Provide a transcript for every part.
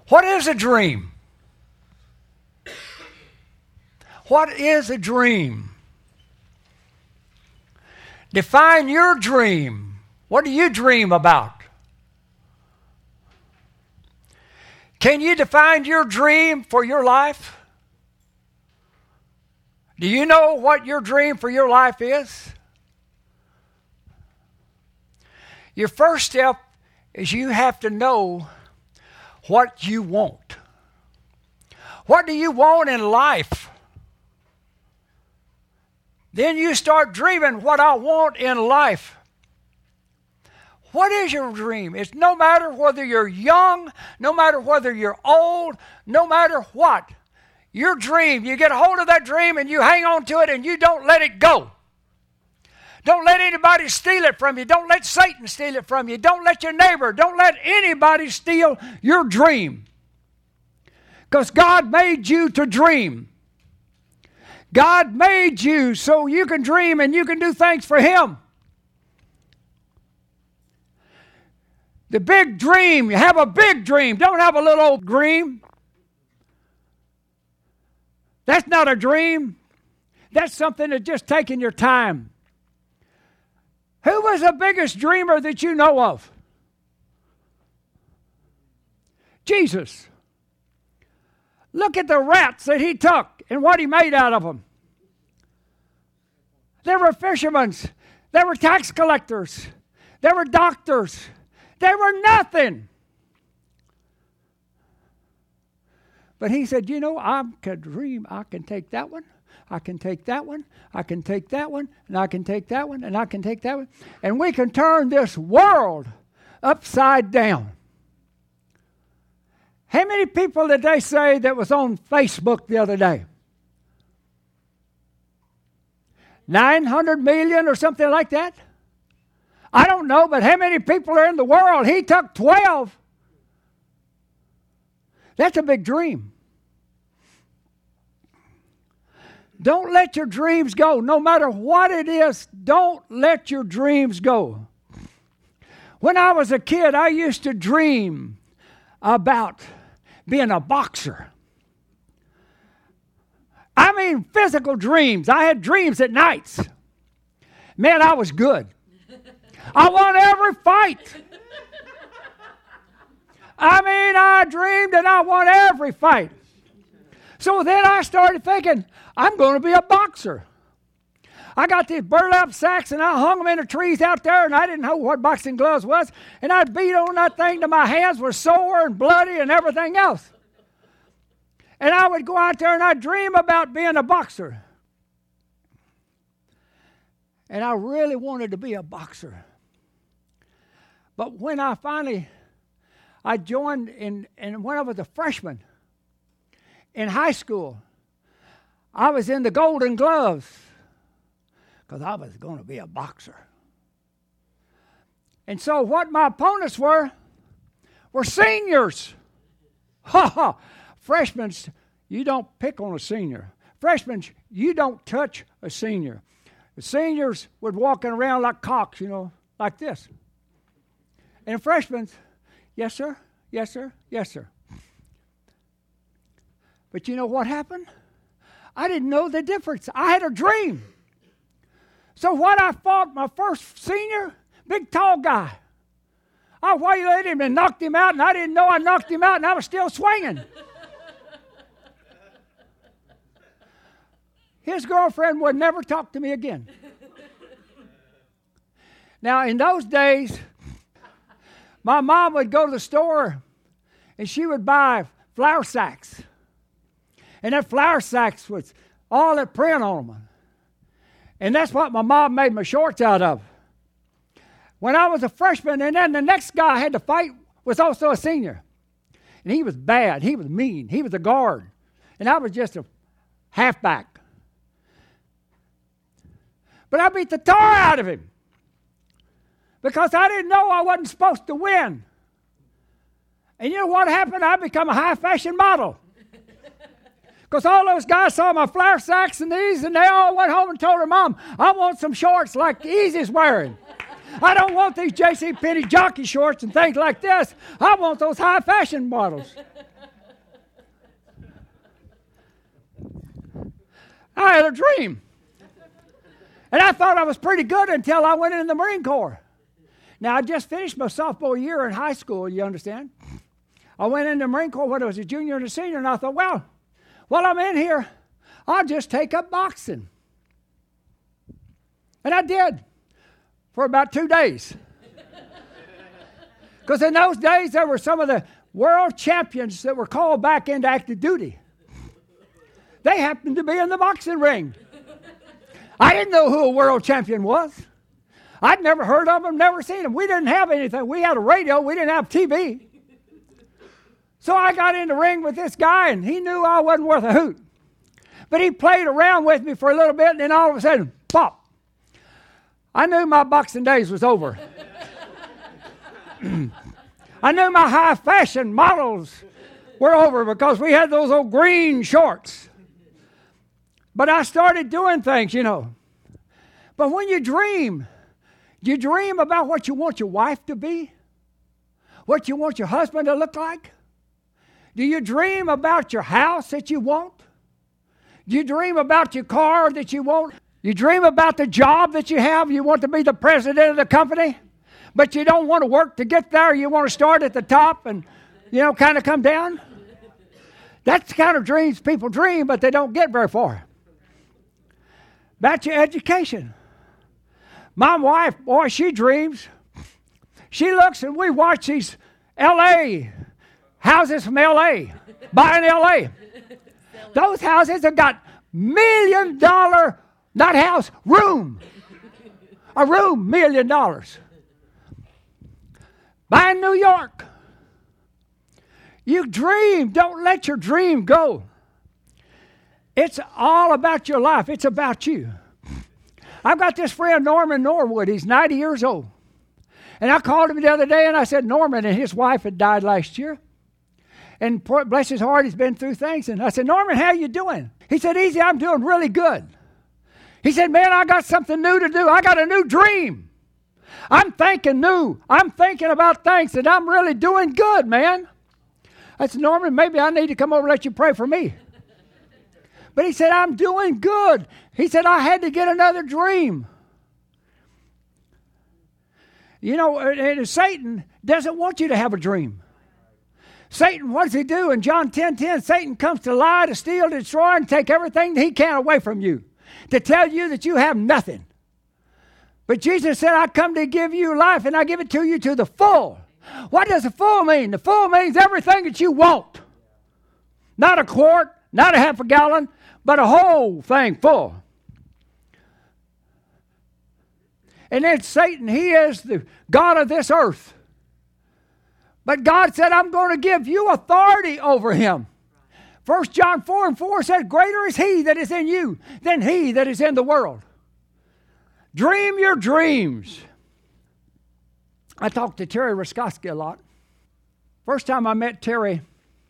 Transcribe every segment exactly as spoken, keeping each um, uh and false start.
What is a dream? What is a dream? Define your dream. What do you dream about? Can you define your dream for your life? Do you know what your dream for your life is? Your first step is you have to know what you want. What do you want in life? Then you start dreaming what I want in life. What is your dream? It's no matter whether you're young, no matter whether you're old, no matter what. Your dream, you get a hold of that dream and you hang on to it and you don't let it go. Don't let anybody steal it from you. Don't let Satan steal it from you. Don't let your neighbor, don't let anybody steal your dream. Because God made you to dream. God made you so you can dream and you can do things for Him. The big dream, you have a big dream. Don't have a little old dream. That's not a dream. That's something that's just taking your time. Who was the biggest dreamer that you know of? Jesus. Look at the rats that He took and what He made out of them. There were fishermen. There were tax collectors. There were doctors. They were nothing. But He said, you know, I can dream. I can take that one. I can take that one. I can take that one. And I can take that one. And I can take that one. And we can turn this world upside down. How many people did they say that was on Facebook the other day? nine hundred million or something like that? I don't know, but how many people are in the world? He took twelve. That's a big dream. Don't let your dreams go. No matter what it is, don't let your dreams go. When I was a kid, I used to dream about being a boxer. I mean, physical dreams. I had dreams at nights. Man, I was good. I won every fight. I mean, I dreamed and I won every fight. So then I started thinking, I'm going to be a boxer. I got these burlap sacks and I hung them in the trees out there, and I didn't know what boxing gloves was. And I'd beat on that thing till my hands were sore and bloody and everything else. And I would go out there and I'd dream about being a boxer. And I really wanted to be a boxer. But when I finally, I joined in, and when I was a freshman in high school, I was in the Golden Gloves because I was going to be a boxer. And so what my opponents were, were seniors. Ha ha! Freshmen, you don't pick on a senior. Freshmen, you don't touch a senior. The seniors would walking around like cocks, you know, like this. And freshmen, yes, sir, yes, sir, yes, sir. But you know what happened? I didn't know the difference. I had a dream. So what I fought my first senior, big tall guy. I waylaid him and knocked him out, and I didn't know I knocked him out, and I was still swinging. His girlfriend would never talk to me again. Now, in those days, my mom would go to the store and she would buy flour sacks. And that flour sacks was all that print on them. And that's what my mom made my shorts out of. When I was a freshman, and then the next guy I had to fight was also a senior. And he was bad. He was mean. He was a guard. And I was just a halfback. But I beat the tar out of him. Because I didn't know I wasn't supposed to win. And you know what happened? I become a high-fashion model. Because all those guys saw my flour sacks and these, and they all went home and told their mom, I want some shorts like Easy's wearing. I don't want these J C Penney jockey shorts and things like this. I want those high-fashion models. I had a dream. And I thought I was pretty good until I went in the Marine Corps. Now, I just finished my sophomore year in high school, you understand? I went in the Marine Corps when I was a junior and a senior, and I thought, well, while I'm in here, I'll just take up boxing. And I did for about two days. Because in those days, there were some of the world champions that were called back into active duty. They happened to be in the boxing ring. I didn't know who a world champion was. I'd never heard of them, never seen them. We didn't have anything. We had a radio. We didn't have T V. So I got in the ring with this guy, and he knew I wasn't worth a hoot. But he played around with me for a little bit, and then all of a sudden, pop. I knew my boxing days was over. I knew my high fashion models were over because we had those old green shorts. But I started doing things, you know. But when you dream, do you dream about what you want your wife to be? What you want your husband to look like? Do you dream about your house that you want? Do you dream about your car that you want? You dream about the job that you have. You want to be the president of the company, but you don't want to work to get there. You want to start at the top and, you know, kind of come down. That's the kind of dreams people dream, but they don't get very far. About your education. My wife, boy, she dreams. She looks and we watch these L A houses from L A, buying L A. Those houses have got million dollar, not house, room. A room, million dollars. Buying New York. You dream. Don't let your dream go. It's all about your life. It's about you. I've got this friend, Norman Norwood. He's ninety years old. And I called him the other day and I said, Norman, and his wife had died last year. And bless his heart, he's been through things. And I said, Norman, how you doing? He said, easy, I'm doing really good. He said, man, I got something new to do. I got a new dream. I'm thinking new. I'm thinking about things that I'm really doing good, man. I said, Norman, maybe I need to come over and let you pray for me. But he said, I'm doing good. He said, I had to get another dream. You know, and Satan doesn't want you to have a dream. Satan, what does he do? In John ten ten, Satan comes to lie, to steal, to destroy, and take everything that he can away from you, to tell you that you have nothing. But Jesus said, I come to give you life, and I give it to you to the full. What does the full mean? The full means everything that you want. Not a quart, not a half a gallon, but a whole thing full. And then Satan, he is the God of this earth. But God said, I'm going to give you authority over him. First John four and four says, greater is he that is in you than he that is in the world. Dream your dreams. I talked to Terry Raskowski a lot. First time I met Terry,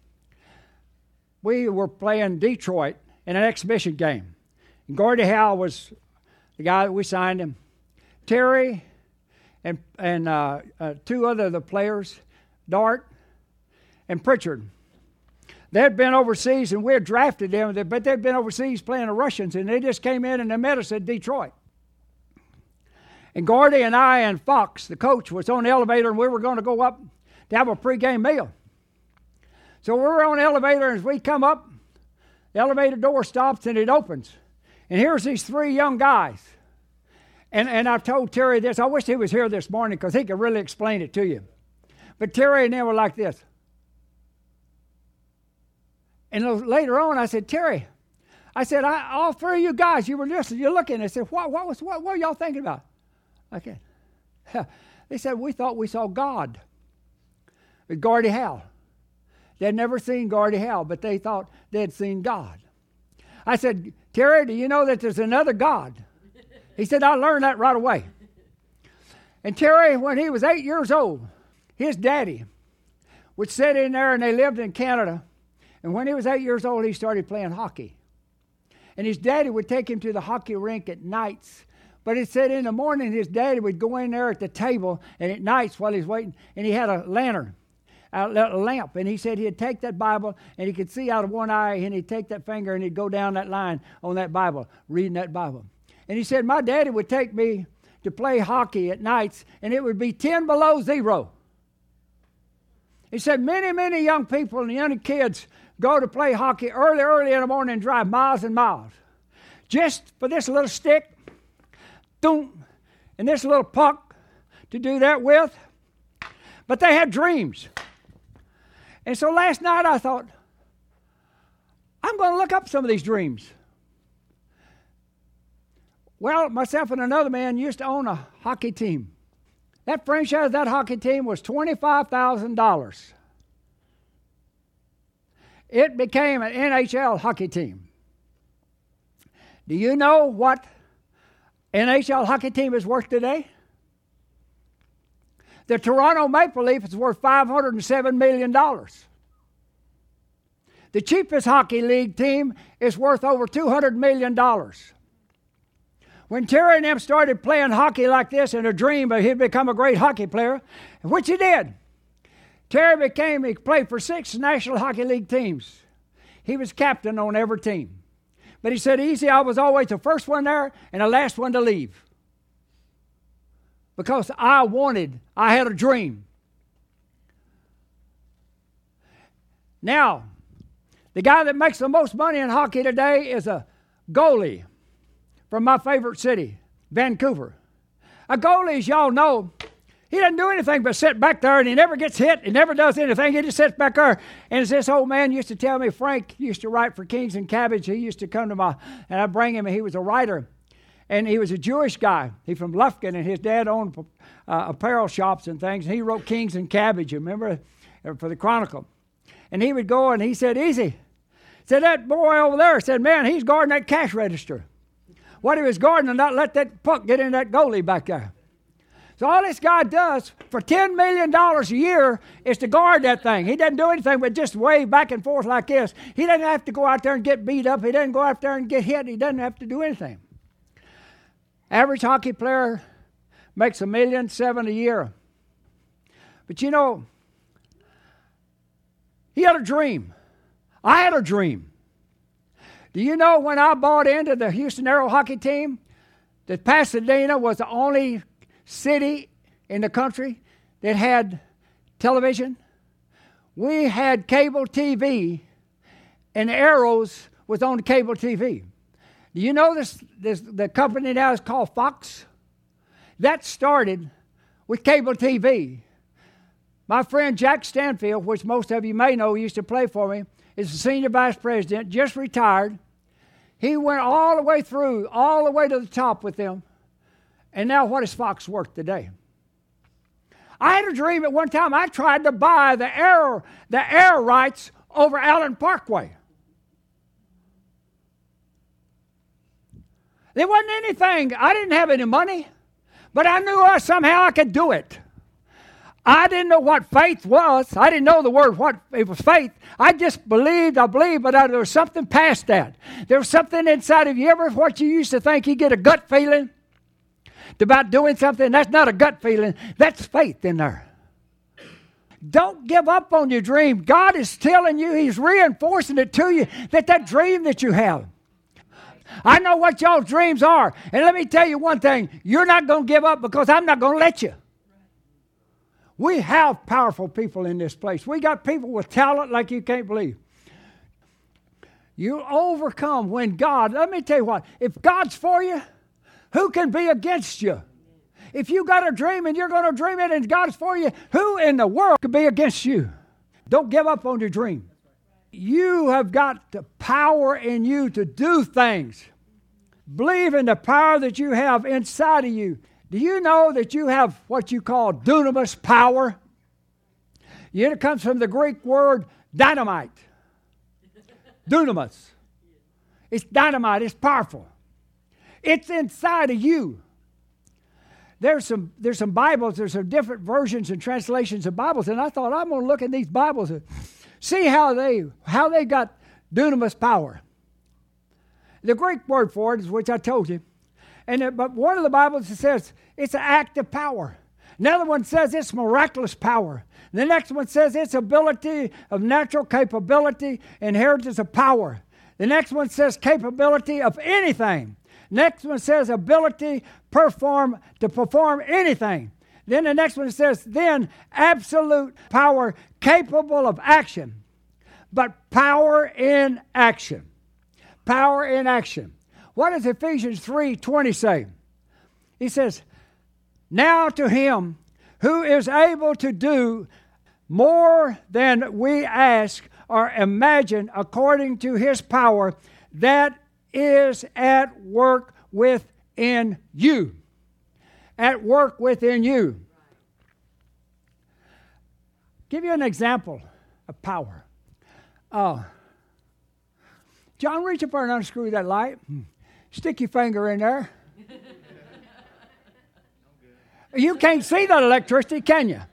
we were playing Detroit in an exhibition game. And Gordie Howe was the guy that we signed him. Terry and and uh, uh, two other of the players, Dart and Pritchard. They had been overseas, and we had drafted them, but they'd been overseas playing the Russians, and they just came in and they met us at Detroit. And Gordie and I and Fox, the coach, was on the elevator, and we were going to go up to have a pregame meal. So we were on the elevator, and as we come up, the elevator door stops, and it opens. And here's these three young guys. And, and I've told Terry this. I wish he was here this morning because he could really explain it to you. But Terry and them were like this. And later on, I said, Terry, I said, I, all three of you guys, you were listening, you're looking. I said, what, what, was, what, what were y'all thinking about? Okay. They said, we thought we saw God with Gordie Howe. They'd never seen Gordie Howe, but they thought they'd seen God. I said, Terry, do you know that there's another God? He said, I learned that right away. And Terry, when he was eight years old, his daddy would sit in there, and they lived in Canada. And when he was eight years old, he started playing hockey. And his daddy would take him to the hockey rink at nights. But he said in the morning, his daddy would go in there at the table, and at nights while he's waiting, and he had a lantern. a little lamp. And he said he'd take that Bible and he could see out of one eye, and he'd take that finger and he'd go down that line on that Bible, reading that Bible. And he said, my daddy would take me to play hockey at nights, and it would be ten below zero. He said many, many young people and young kids go to play hockey early, early in the morning and drive miles and miles just for this little stick, boom, and this little puck to do that with. But they had dreams. And so last night I thought, I'm going to look up some of these dreams. Well, myself and another man used to own a hockey team. That franchise of that hockey team was twenty-five thousand dollars. It became an N H L hockey team. Do you know what N H L hockey team is worth today? The Toronto Maple Leafs is worth five hundred seven million dollars. The cheapest hockey league team is worth over two hundred million dollars. When Terry and them started playing hockey like this in a dream that he'd become a great hockey player, which he did, Terry became, he played for six National Hockey League teams. He was captain on every team. But he said, easy, I was always the first one there and the last one to leave. Because I wanted, I had a dream. Now, the guy that makes the most money in hockey today is a goalie from my favorite city, Vancouver. A goalie, as y'all know, he doesn't do anything but sit back there, and he never gets hit. He never does anything. He just sits back there. And as this old man used to tell me, Frank used to write for Kings and Cabbage. He used to come to my, and I'd bring him, and he was a writer. And he was a Jewish guy. He's from Lufkin, and his dad owned uh, apparel shops and things. And he wrote Kings and Cabbage, remember, for the Chronicle. And he would go, and he said, easy. Said, that boy over there, said, man, he's guarding that cash register. What he was guarding and not let that puck get in that goalie back there. So all this guy does for ten million dollars a year is to guard that thing. He doesn't do anything but just wave back and forth like this. He doesn't have to go out there and get beat up. He doesn't go out there and get hit. He doesn't have to do anything. Average hockey player makes a million seven a year. But you know, he had a dream. I had a dream. Do you know when I bought into the Houston Aero hockey team, that Pasadena was the only city in the country that had television? We had cable T V, and Arrows was on cable T V. Do you know this, this? The company now is called Fox. That started with cable T V. My friend Jack Stanfield, which most of you may know, used to play for me, is the senior vice president, just retired. He went all the way through, all the way to the top with them. And now what is Fox worth today? I had a dream at one time. I tried to buy the air, the air rights over Allen Parkway. There wasn't anything. I didn't have any money, but I knew uh, somehow I could do it. I didn't know what faith was. I didn't know the word, what it was faith. I just believed, I believed, but I, there was something past that. There was something inside of you. Ever what you used to think you get a gut feeling about doing something? That's not a gut feeling. That's faith in there. Don't give up on your dream. God is telling you, He's reinforcing it to you, that that dream that you have. I know what y'all's dreams are. And let me tell you one thing. You're not going to give up because I'm not going to let you. We have powerful people in this place. We got people with talent like you can't believe. You overcome when God, let me tell you what, if God's for you, who can be against you? If you got a dream and you're going to dream it and God's for you, who in the world could be against you? Don't give up on your dream. You have got the power in you to do things. Believe in the power that you have inside of you. Do you know that you have what you call dunamis power? It comes from the Greek word dynamite. Dunamis. It's dynamite. It's powerful. It's inside of you. There's some there's some Bibles. There's some different versions and translations of Bibles, and I thought I'm going to look at these Bibles and see how they how they got dunamis power. The Greek word for it is which I told you. And it, but one of the Bibles says it's an act of power. Another one says it's miraculous power. The next one says it's ability of natural capability, inheritance of power. The next one says capability of anything. Next one says ability perform to perform anything. Then the next one says then absolute power capable of action. But power in action. Power in action. What does Ephesians three twenty say? He says, now to him who is able to do more than we ask or imagine according to his power that is at work within you. At work within you. Give you an example of power. Uh, John, reach up there and unscrew that light. Stick your finger in there. You can't see that electricity, can you?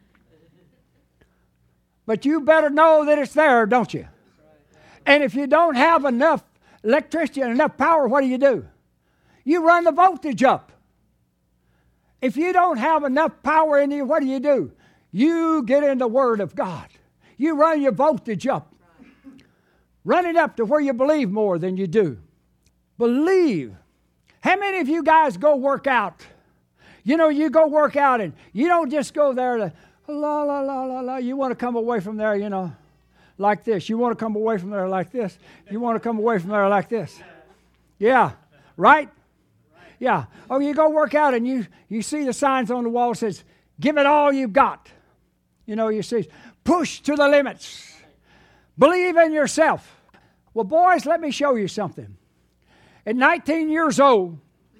But you better know that it's there, don't you? And if you don't have enough electricity and enough power, what do you do? You run the voltage up. If you don't have enough power in you, what do you do? You get in the Word of God. You run your voltage up. Run it up to where you believe more than you do. Believe. How many of you guys go work out? You know, you go work out and you don't just go there to la, la, la, la, la. You want to come away from there, you know, like this. You want to come away from there like this. You want to come away from there like this. Yeah, right? Yeah. Oh, you go work out and you, you see the signs on the wall that says, give it all you've got. You know, you see, push to the limits. Believe in yourself. Well, boys, let me show you something. At nineteen years old,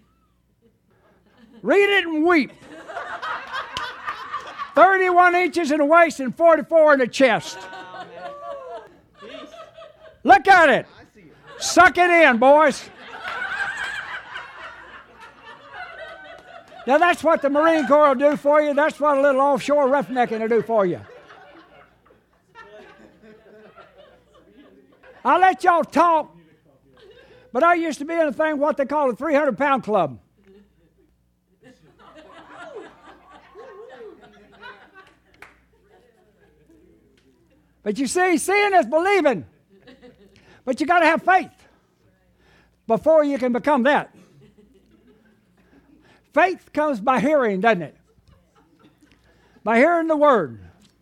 read it and weep. thirty-one inches in the waist and forty-four in the chest. Look at it. Suck it in, boys. Now, that's what the Marine Corps will do for you. That's what a little offshore roughnecking will do for you. I'll let y'all talk, but I used to be in a thing, what they call a three hundred pound club. But you see, seeing is believing. But you got to have faith before you can become that. Faith comes by hearing, doesn't it? By hearing the Word.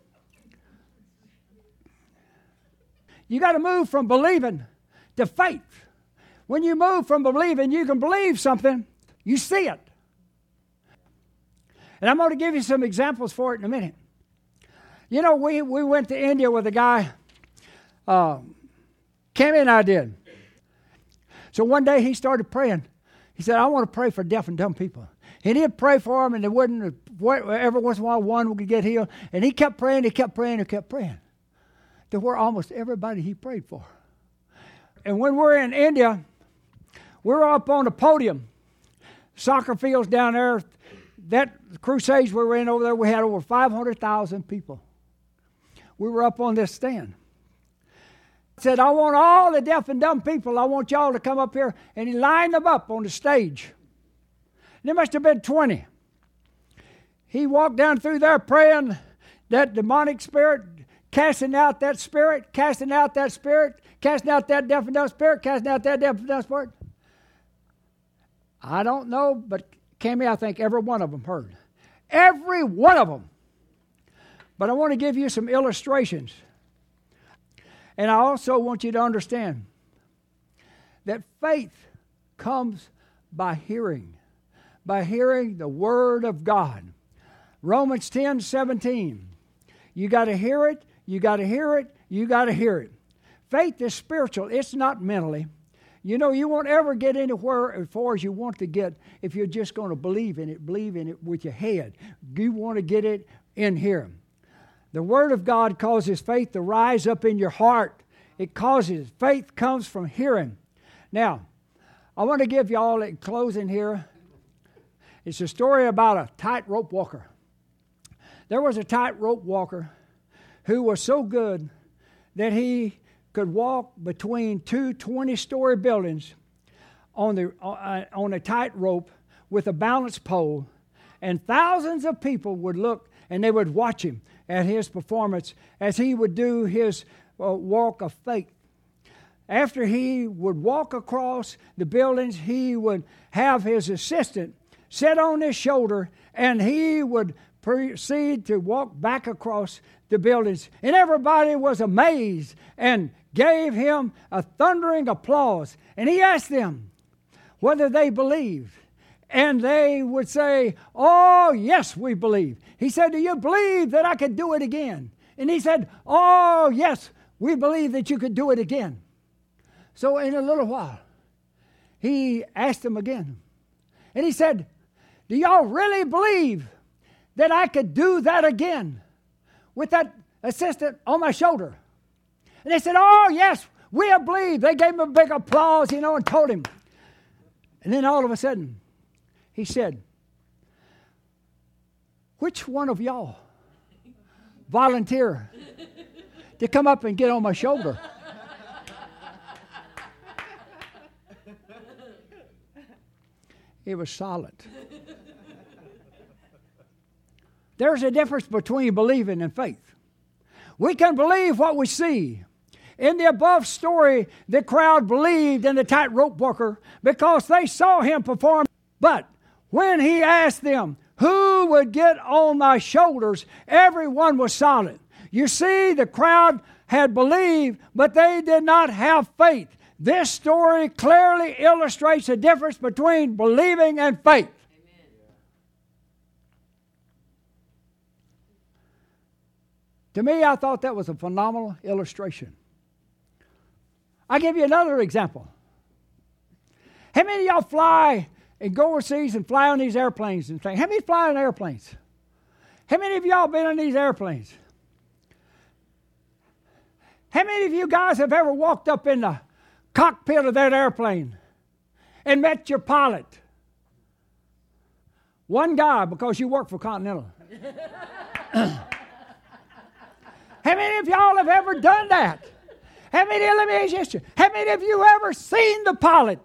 You got to move from believing to faith. When you move from believing, you can believe something, you see it. And I'm going to give you some examples for it in a minute. You know, we, we went to India with a guy, uh, Cammy and I did. So one day he started praying. He said, I want to pray for deaf and dumb people. And he'd pray for them, and they wouldn't, every once in a while one would get healed. And he kept praying, he kept praying, he kept praying. To where almost everybody he prayed for. And when we're in India, we're up on the podium. Soccer fields down there. That crusades we were in over there, we had over five hundred thousand people. We were up on this stand. He said, I want all the deaf and dumb people, I want y'all to come up here. And he lined them up on the stage. There must have been twenty. He walked down through there praying that demonic spirit, casting out that spirit, casting out that spirit, casting out that deaf and dumb spirit, casting out that deaf and dumb spirit. I don't know, but Cammy, I think every one of them heard. Every one of them. But I want to give you some illustrations. And I also want you to understand that faith comes by hearing. By hearing the Word of God. Romans ten seventeen. You got to hear it. You got to hear it. You got to hear it. Faith is spiritual. It's not mentally. You know, you won't ever get anywhere as far as you want to get if you're just going to believe in it, believe in it with your head. You want to get it in here. The Word of God causes faith to rise up in your heart. It causes, faith comes from hearing. Now, I want to give you all in closing here. It's a story about a tightrope walker. There was a tightrope walker who was so good that he could walk between two twenty-story buildings on the uh, on a tightrope with a balance pole, And thousands of people would look and they would watch him at his performance as he would do his uh, walk of faith. After he would walk across the buildings, he would have his assistant sit on his shoulder, and he would proceed to walk back across the buildings. And everybody was amazed and gave him a thundering applause. And he asked them whether they believed. And they would say, "Oh, yes, we believe." He said, "Do you believe that I could do it again?" And he said, "Oh, yes, we believe that you could do it again." So in a little while, he asked them again. And he said, "Do y'all really believe that I could do that again with that assistant on my shoulder?" And they said, "Oh, yes, we believe." They gave him a big applause, you know, and told him. And then all of a sudden, he said, "Which one of y'all volunteer to come up and get on my shoulder?" It was silent. There's a difference between believing and faith. We can believe what we see. In the above story, the crowd believed in the tightrope walker because they saw him perform. But when he asked them, "Who would get on my shoulders?" everyone was silent. You see, the crowd had believed, but they did not have faith. This story clearly illustrates the difference between believing and faith. Amen. To me, I thought that was a phenomenal illustration. I'll give you another example. How many of y'all fly and go overseas and fly on these airplanes and things? How many fly on airplanes? How many of y'all been on these airplanes? How many of you guys have ever walked up in the cockpit of that airplane and met your pilot? One guy, because you work for Continental. How many of y'all have ever done that? How many, let me ask you, how many of you ever seen the pilot?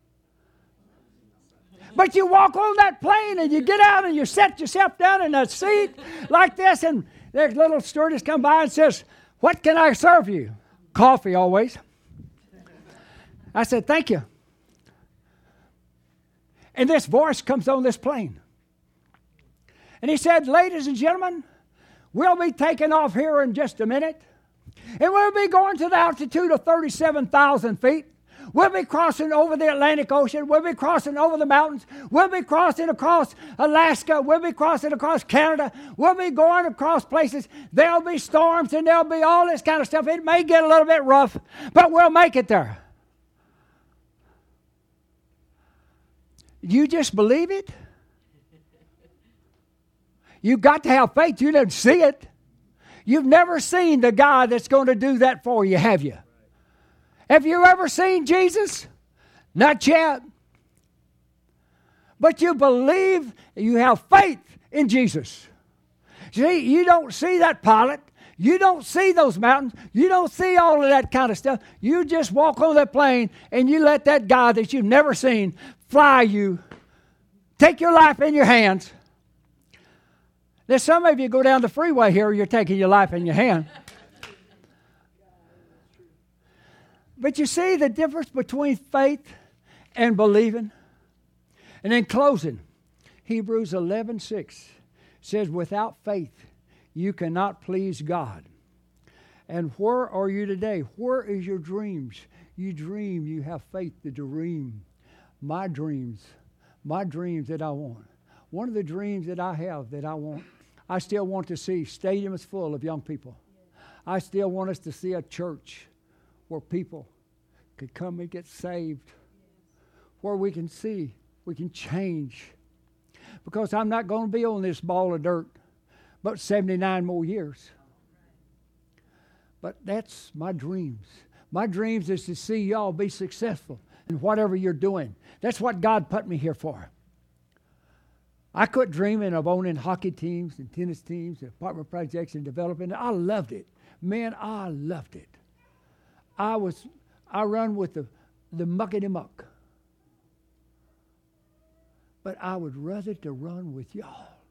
But you walk on that plane and you get out and you set yourself down in a seat like this, and there's little stewardess come by and says, "What can I serve you?" Coffee, always. I said, "Thank you." And this voice comes on this plane. And he said, "Ladies and gentlemen, we'll be taking off here in just a minute. And we'll be going to the altitude of thirty-seven thousand feet. We'll be crossing over the Atlantic Ocean. We'll be crossing over the mountains. We'll be crossing across Alaska. We'll be crossing across Canada. We'll be going across places. There'll be storms and there'll be all this kind of stuff. It may get a little bit rough, but we'll make it there." You just believe it? You've got to have faith. You didn't see it. You've never seen the guy that's going to do that for you, have you? Have you ever seen Jesus? Not yet. But you believe, you have faith in Jesus. See, you don't see that pilot. You don't see those mountains. You don't see all of that kind of stuff. You just walk on that plane and you let that guy that you've never seen fly you. Take your life in your hands. There's some of you go down the freeway here, you're taking your life in your hand. But you see the difference between faith and believing? And in closing, Hebrews eleven six says, "Without faith, you cannot please God." And where are you today? Where is your dreams? You dream, you have faith to dream. My dreams, my dreams that I want. One of the dreams that I have that I want, I still want to see stadiums full of young people. I still want us to see a church where people could come and get saved, where we can see, we can change. Because I'm not going to be on this ball of dirt but seventy-nine more years. But that's my dreams. My dreams is to see y'all be successful in whatever you're doing. That's what God put me here for. I quit dreaming of owning hockey teams and tennis teams and apartment projects and developing it. I loved it. Man, I loved it. I was, I run with the, the muckety muck. But I would rather to run with y'all.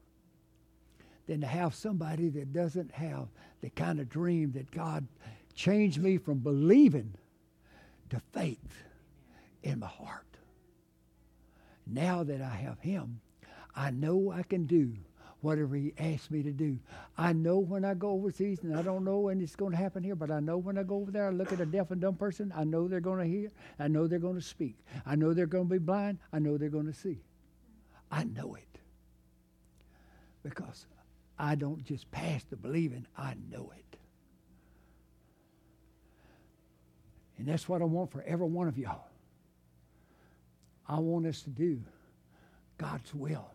than to have somebody that doesn't have the kind of dream that God changed me from believing to faith in my heart. Now that I have him, I know I can do whatever he asks me to do. I know when I go overseas, and I don't know when it's going to happen here, but I know when I go over there, I look at a deaf and dumb person, I know they're going to hear, I know they're going to speak. I know they're going to be blind, I know they're going to see. I know it. Because I don't just pass the believing, I know it. And that's what I want for every one of y'all. I want us to do God's will.